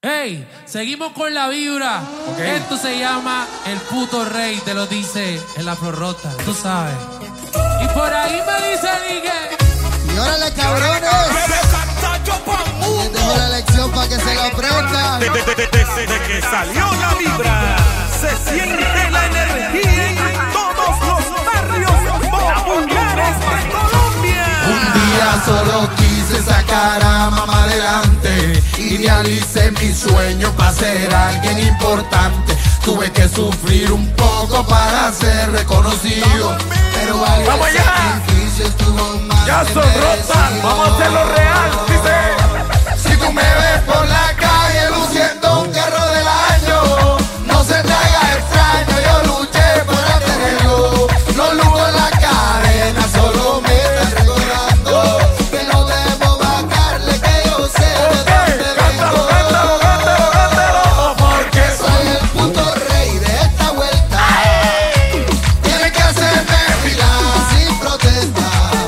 Hey, seguimos con la vibra. Okay. Esto se llama El Puto Rey, te lo dice el Afro-Rota, tú sabes. Y por ahí me dice Nigue. Y órale, cabrones. Les dejo la lección para que se lo aprendan. Desde que salió la vibra, se siente la energía en todos los barrios populares de Colombia. Un día solo quise sacar a mamá adelante. Idealicé mi sueño para ser alguien importante. Tuve que sufrir un poco para ser reconocido. Pero ¡vamos allá! Ya son rotas, vamos a hacerlo real, dice. Si tú me ves por la calle luciendo un carro del año, no se te haga extraño, yo luché para tenerlo. No lugo en la cadena, solo me está recordando que no debo bajarle, que yo sé de dónde vengo. Cántalo, porque soy el puto rey de esta vuelta. Tiene que hacerme filar sin protesta.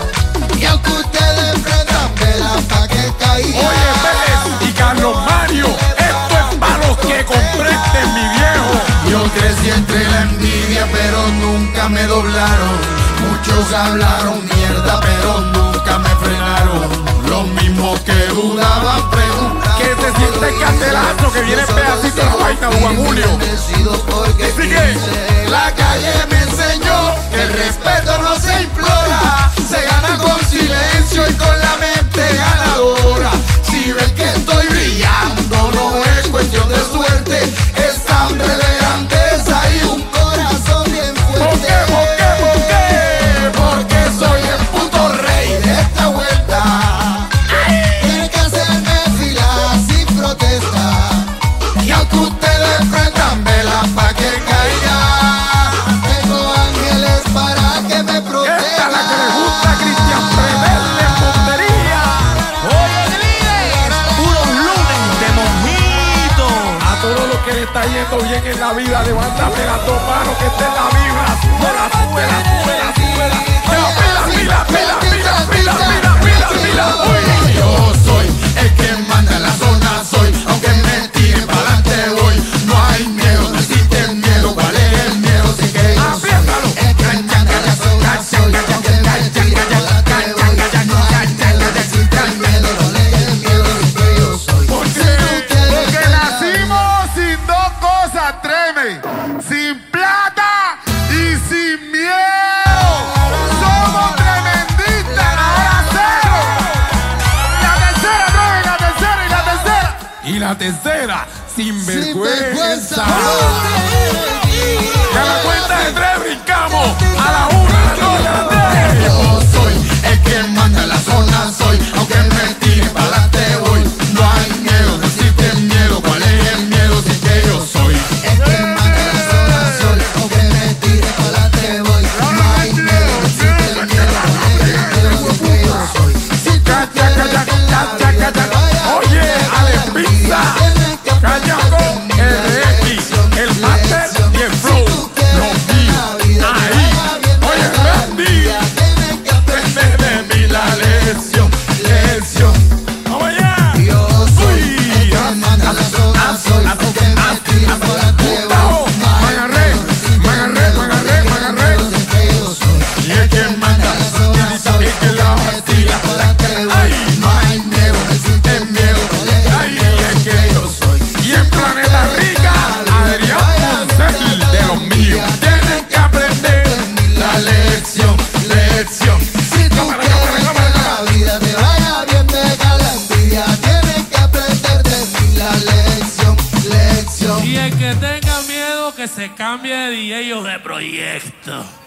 Y aunque ustedes prendan velas pa' que caiga. Oye, Vélez y Carlos Mario, esto es para los que comprenden, mi viejo. Yo crecí entre la envidia, pero nunca me doblaron. Muchos hablaron mierda, pero nunca me frenaron. Los mismos que dudaban preguntaban. Que se siente el candelazo, que viene pedacito de la vaina de Juan Julio. Porque sigue. La calle me enseñó que el respeto no se implora, se gana con silencio y con la mente ganadora. Si ven que estoy brillando, no es cuestión de suerte, es hambre de grandeza y un corazón bien fuerte. ¿Por qué? Porque soy el puto rey de esta vuelta. Tiene que hacerme fila sin protesta. Y aunque ustedes prendan velas pa' que caiga, tengo ángeles para que me protejan. Esta es la que le gusta a Cristian Prevel en Montería. Oye, líder, puros lunes de mojito. A todo lo que le está yendo bien en la vida, levántame las dos manos que esté en la vibra. Pila. Uy. Yo soy el que manda en la zona, soy. Aunque me tiren para adelante voy. No hay miedo, no existe miedo. ¿Cuál es el miedo? Si que yo soy el que manda en la zona, soy. Aunque me tiren para adelante voy. No hay miedo, no existe miedo. ¿Cuál es el miedo? Si que yo soy. Porque nacimos sin dos cosas, treme. Sin plata y sin miedo. Somos tremendistas, ahora cero. Y la tercera, sin vergüenza. Y a la cuenta de tres brincamos. A la una, dos, a la tres. Yo soy el que manda en la zona, soy. Aunque me tiren para adelante voy. No hay miedo, no existe miedo. ¿Cuál es el miedo? Si que yo soy el que manda en la zona, soy. Aunque me tiren para adelante voy. No hay miedo, no existe miedo. ¿Cuál es el miedo? Si que yo soy. Oye, Ale Pizza, Callaco, el Master y el Flow. Los míos, ahí. Oye, Randy, aprende de mí la lección. Vamos allá. Yo soy el que manda en la zona, soy. Aunque me tiren para adelante voy. Me agarré. Y el que manda en la zona, soy. Y que la vacila. Ay, no hay miedo, no existe miedo. ay, es que yo soy. Y en Planeta Rica, Adrián Ponce, de los míos. Tienen que aprender La lección. Si tú quieres que la vida te vaya bien, deja la envidia. Tienes que aprender de mí la lección. Y el que tenga miedo que se cambie de DJ o de proyecto.